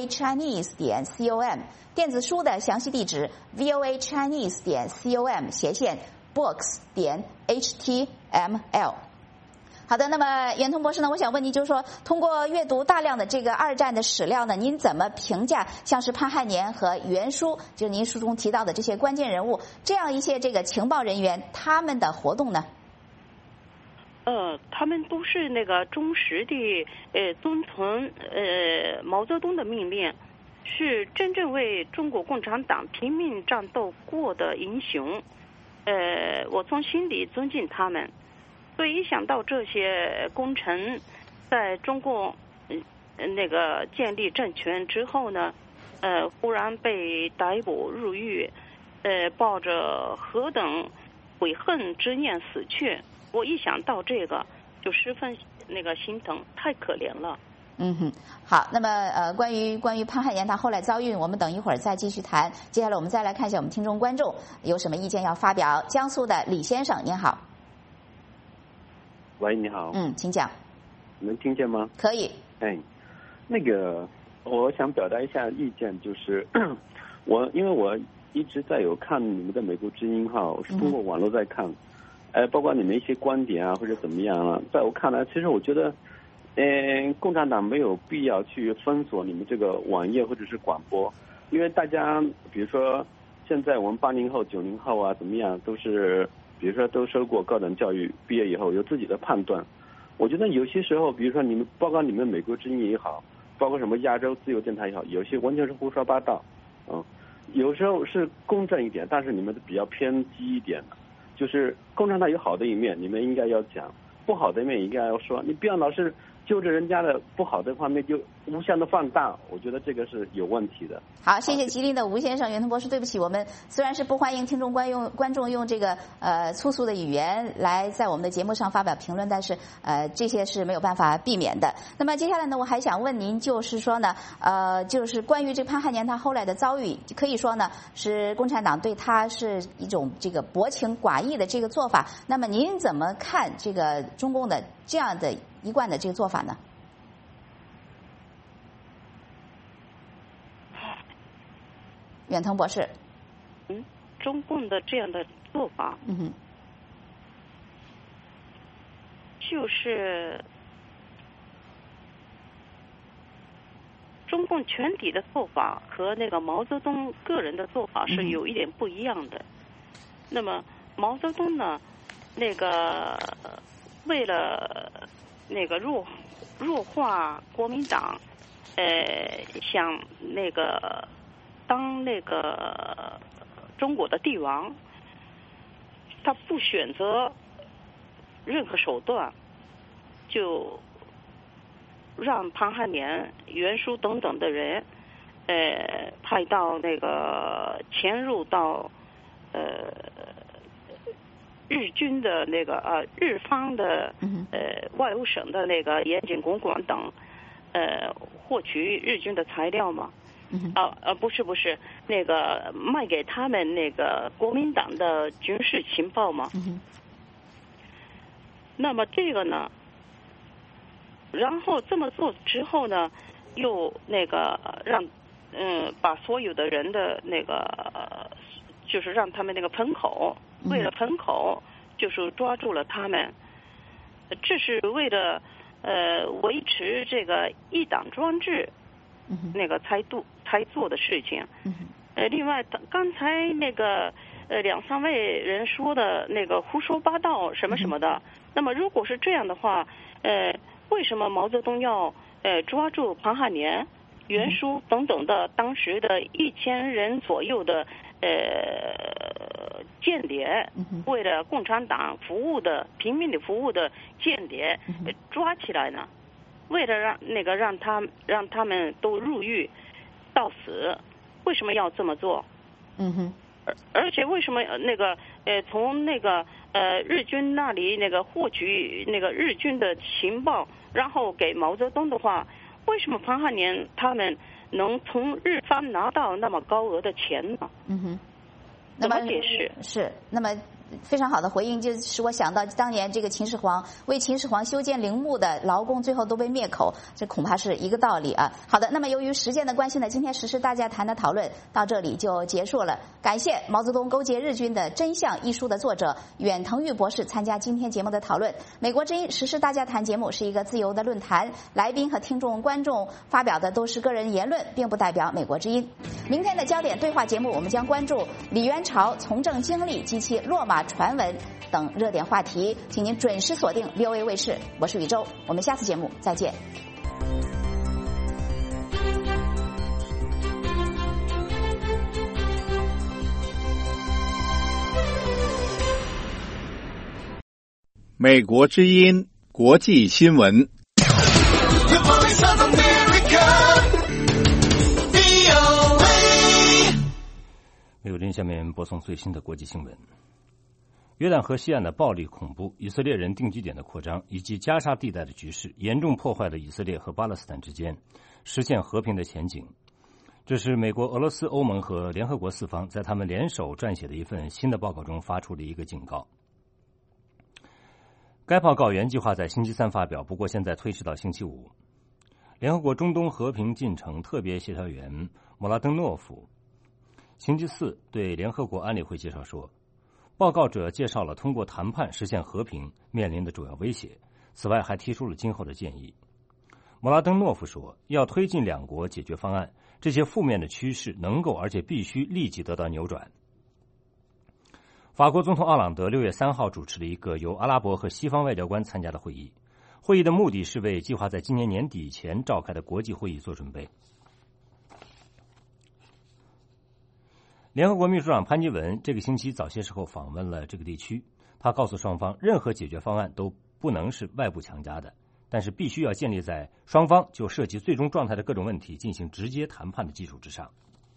voachinese.com， 电子书的详细地址 voachinese.com/books.html。 好的，那么袁腾博士呢，我想问您，就是说，通过阅读大量的这个二战的史料呢，您怎么评价像是潘汉年和袁书，就是您书中提到的这些关键人物，这样一些这个情报人员他们的活动呢？ 他们都是那个忠实的遵从毛泽东的命令，是真正为中国共产党拼命战斗过的英雄。我从心里尊敬他们。所以一想到这些功臣在中国那个建立政权之后呢，忽然被逮捕入狱，抱着何等悔恨之念死去，我一想到这个就十分那个心疼，太可怜了。 好，那么关于潘汉年他后来遭遇，我们等一会儿再继续谈。接下来我们再来看一下我们听众观众有什么意见要发表。江苏的李先生，您好。 喂，你好。 请讲。 能听见吗？ 可以。 那个，我想表达一下意见，就是因为我一直在有看你们的美国之音哈，我是通过网络在看，包括你们一些观点啊或者怎么样啊，在我看来，其实我觉得，共产党没有必要去封锁你们这个网页或者是广播，因为大家比如说现在我们80后、90后啊怎么样都是。比如说都受过高等教育，毕业以后有自己的判断。我觉得有些时候，比如说你们，包括你们美国之音也好，包括什么亚洲自由电台也好，有些完全是胡说八道。有时候是公正一点，但是你们比较偏激一点的。就是共产党有好的一面，你们应该要讲；不好的一面应该要说。你不要老是就着人家的不好的方面就无限的放大，我觉得这个是有问题的。 好，谢谢吉林的吴先生。袁腾博士，对不起，我们虽然是不欢迎听众观众用这个粗俗的语言来在我们的节目上发表评论，但是这些是没有办法避免的。那么接下来呢，我还想问您，就是说呢，就是关于这潘汉年他后来的遭遇，可以说呢是共产党对他是一种这个薄情寡义的这个做法。那么您怎么看这个中共的这样的一贯的这个做法呢？远腾博士， 中共的这样的做法，就是中共全体的做法和那个毛泽东个人的做法是有一点不一样的。那么毛泽东呢，那个为了那个弱化国民党，想那个当那个中国的帝王，他不选择任何手段，就让潘汉年、袁书等等的人，派到那个潜入到日军的那个日方的外务省的那个盐井公馆等，获取日军的材料嘛。不是，那个卖给他们那个国民党的军事情报嘛。那么这个呢，然后这么做之后呢，又那个让把所有的人的那个就是让他们那个喷口，为了喷口就是抓住了他们，这是为了维持这个一党专制。那个才做的事情。另外刚才那个2-3位人说的那个胡说八道什么什么的，那么如果是这样的话，为什么毛泽东要抓住潘汉年、袁书等等的当时的1000人左右的间谍，为了共产党服务的拼命的服务的间谍抓起来呢？为了让他们都入狱到死，为什么要这么做？而且为什么那个从那个日军那里那个获取那个日军的情报，然后给毛泽东的话，为什么潘汉年他们能从日方拿到那么高额的钱呢？ 那么解释是，那么非常好的回应，就使我想到当年这个秦始皇为秦始皇修建陵墓的劳工最后都被灭口，这恐怕是一个道理啊。好的，那么由于时间的关系呢，今天时事大家谈的讨论到这里就结束了。感谢毛泽东勾结日军的真相一书的作者远藤裕博士参加今天节目的讨论。美国之音时事大家谈节目是一个自由的论坛，来宾和听众观众发表的都是个人言论，并不代表美国之音。明天的焦点对话节目，我们将关注李元朝从政经历及其落马传闻等热点话题，请您准时锁定 VOA 卫视。我是宇宙，我们下次节目再见。 美国之音国际新闻。 美国之音下面播送最新的国际新闻。约旦河西岸的暴力恐怖、以色列人定居点的扩张以及加沙地带的局势，严重破坏了以色列和巴勒斯坦之间实现和平的前景。这是美国、俄罗斯、欧盟和联合国四方在他们联手撰写的一份新的报告中发出的一个警告。该报告原计划在星期三发表，不过现在推迟到星期五。联合国中东和平进程特别协调员莫拉登诺夫星期四对联合国安理会介绍说，报告者介绍了通过谈判实现和平面临的主要威胁，此外还提出了今后的建议。莫拉登诺夫说，要推进两国解决方案，这些负面的趋势能够而且必须立即得到扭转。法国总统奥朗德6月3号主持了一个由阿拉伯和西方外交官参加的会议，会议的目的是为计划在今年年底前召开的国际会议做准备。联合国秘书长潘基文这个星期早些时候访问了这个地区，他告诉双方，任何解决方案都不能是外部强加的，但是必须要建立在双方就涉及最终状态的各种问题进行直接谈判的基础之上。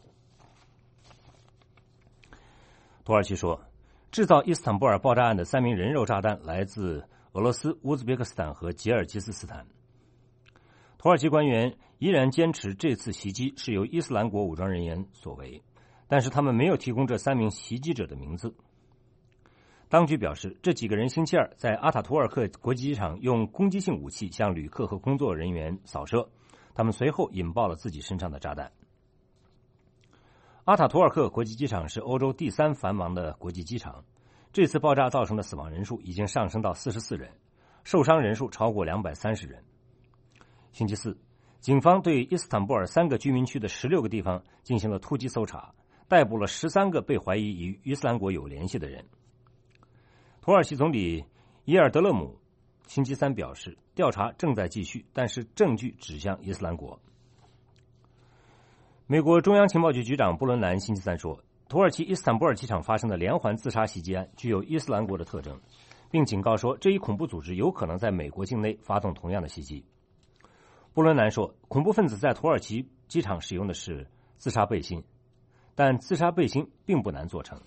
土耳其说，制造伊斯坦布尔爆炸案的3名人肉炸弹来自俄罗斯、乌兹别克斯坦和吉尔吉斯斯坦。土耳其官员依然坚持这次袭击是由伊斯兰国武装人员所为，但是他们没有提供这3名袭击者的名字。当局表示，这几个人星期二在阿塔图尔克国际机场用攻击性武器向旅客和工作人员扫射，他们随后引爆了自己身上的炸弹。阿塔图尔克国际机场是欧洲第3繁忙的国际机场，这次爆炸造成的死亡人数已经上升到44人，受伤人数超过230人。星期四，警方对伊斯坦布尔3个居民区的16个地方进行了突击搜查，逮捕了13个被怀疑与伊斯兰国有联系的人。土耳其总理伊尔德勒姆星期三表示，调查正在继续，但是证据指向伊斯兰国。美国中央情报局局长布伦南星期三说，土耳其伊斯坦布尔机场发生的连环自杀袭击案具有伊斯兰国的特征，并警告说，这一恐怖组织有可能在美国境内发动同样的袭击。布伦南说，恐怖分子在土耳其机场使用的是自杀背心，但自杀背心并不难做成。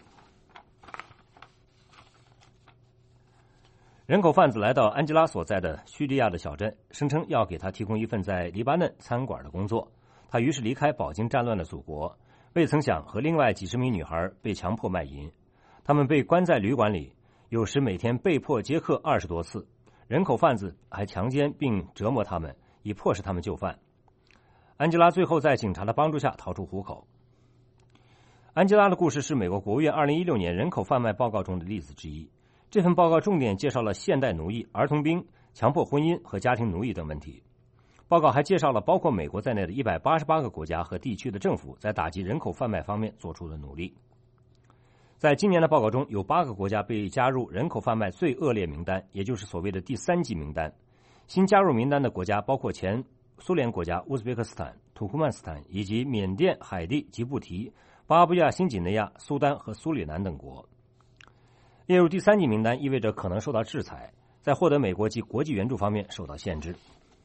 人口贩子来到安吉拉所在的叙利亚的小镇，声称要给他提供一份在黎巴嫩餐馆的工作。他于是离开饱经战乱的祖国，未曾想和另外几十名女孩被强迫卖淫。他们被关在旅馆里，有时每天被迫接客20多次。人口贩子还强奸并折磨他们，以迫使他们就范。安吉拉最后在警察的帮助下逃出虎口。安吉拉的故事是美国国务院2016年人口贩卖报告中的例子之一。这份报告重点介绍了现代奴役、儿童兵、强迫婚姻和家庭奴役等问题。报告还介绍了包括美国在内的188个国家和地区的政府在打击人口贩卖方面做出的努力。在今年的报告中，有8个国家被加入人口贩卖最恶劣名单，也就是所谓的第3级名单。新加入名单的国家包括前苏联国家乌兹别克斯坦、土库曼斯坦以及缅甸、海地、吉布提、巴布亚新几内亚、苏丹和苏里南等国。列入第3级名单意味着可能受到制裁，在获得美国及国际援助方面受到限制。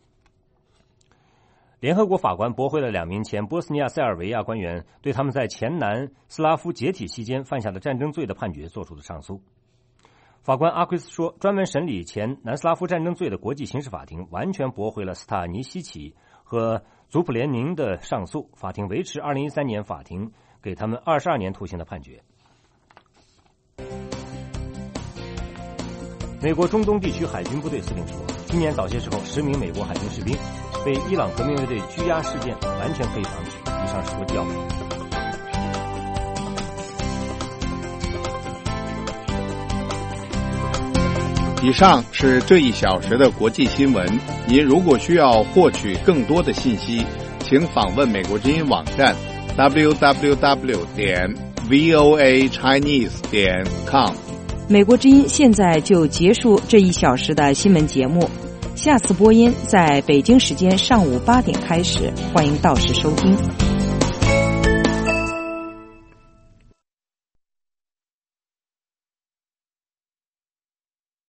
联合国法官驳回了2名前波斯尼亚塞尔维亚官员对他们在前南斯拉夫解体期间犯下的战争罪的判决作出的上诉。法官阿奎斯说，专门审理前南斯拉夫战争罪的国际刑事法庭完全驳回了斯塔尼西奇和祖普连宁的上诉，法庭维持2013年法庭给他们22年徒刑的判决。 美国中东地区海军部队司令说，今年早些时候10名美国海军士兵被伊朗革命卫队拘押事件完全可以防止。以上是国际要闻。 以上是这1小时的国际新闻。您如果需要获取更多的信息，请访问美国之音网站 www.voachinese.com。 美国之音现在就结束这1小时的新闻节目，下次播音在北京时间上午8点开始，欢迎到时收听。